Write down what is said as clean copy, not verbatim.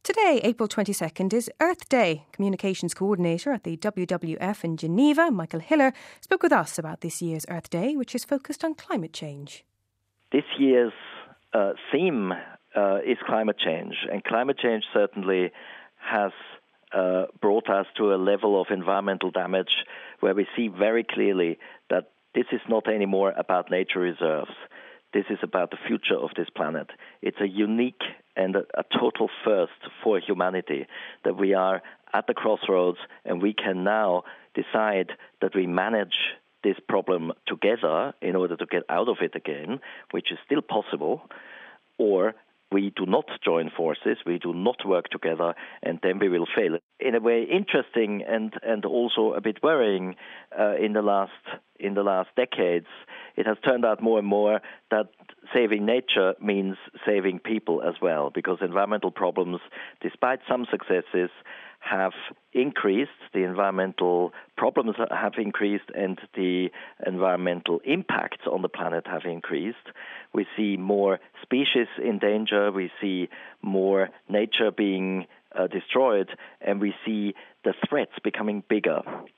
Today, April 22nd, is Earth Day. Communications Coordinator at the WWF in Geneva, Michael Hiller, spoke with us about this year's Earth Day, which is focused on climate change. This year's theme is climate change, and climate change certainly has brought us to a level of environmental damage where we see very clearly that this is not anymore about nature reserves. This is about the future of this planet. It's a unique and a total first for humanity that we are at the crossroads and we can now decide that we manage this problem together in order to get out of it again, which is still possible, or we do not join forces, we do not work together, and then we will fail. In a way, interesting and also a bit worrying in the last decades, it has turned out more and more that saving nature means saving people as well, because environmental problems, despite some successes, have increased, the environmental problems have increased, and the environmental impacts on the planet have increased. We see more species in danger, we see more nature being destroyed, and we see the threats becoming bigger.